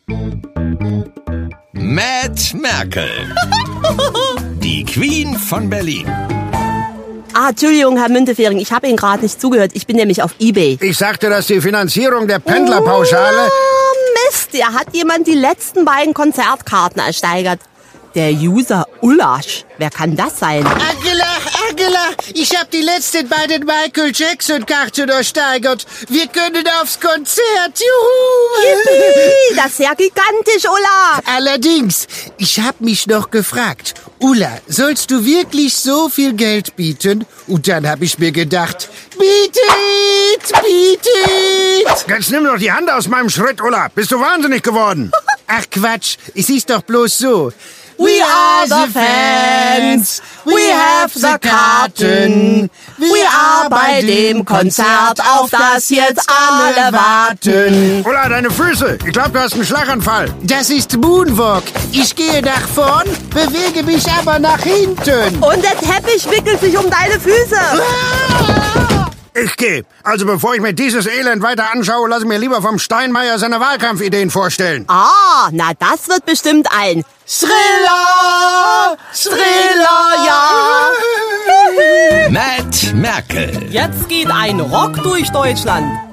Matt Merkel. Die Queen von Berlin. Entschuldigung, Herr Müntefering, ich habe Ihnen gerade nicht zugehört. Ich bin nämlich auf eBay. Ich sagte, dass die Finanzierung der Pendlerpauschale... Mist, da hat jemand die letzten beiden Konzertkarten ersteigert. Der User Ulasch. Wer kann das sein? Angela, ich hab die letzten beiden Michael Jackson-Karten ersteigert. Wir können aufs Konzert, juhu! Yippie, das ist ja gigantisch, Ulla. Allerdings, ich hab mich noch gefragt, Ulla, sollst du wirklich so viel Geld bieten? Und dann hab ich mir gedacht, bietet! Jetzt nimm doch die Hand aus meinem Schritt, Ulla. Bist du wahnsinnig geworden? Ach Quatsch, es ist doch bloß so. We are the fans, we have the Karten, we are bei dem Konzert, auf das jetzt alle warten. Ulla, deine Füße. Ich glaube, du hast einen Schlaganfall. Das ist Moonwalk. Ich gehe nach vorn, bewege mich aber nach hinten. Und der Teppich wickelt sich um deine Füße. Ich gehe. Also bevor ich mir dieses Elend weiter anschaue, lass mir lieber vom Steinmeier seine Wahlkampfideen vorstellen. Na das wird bestimmt ein Schriller, ja. Matt Merkel. Jetzt geht ein Rock durch Deutschland.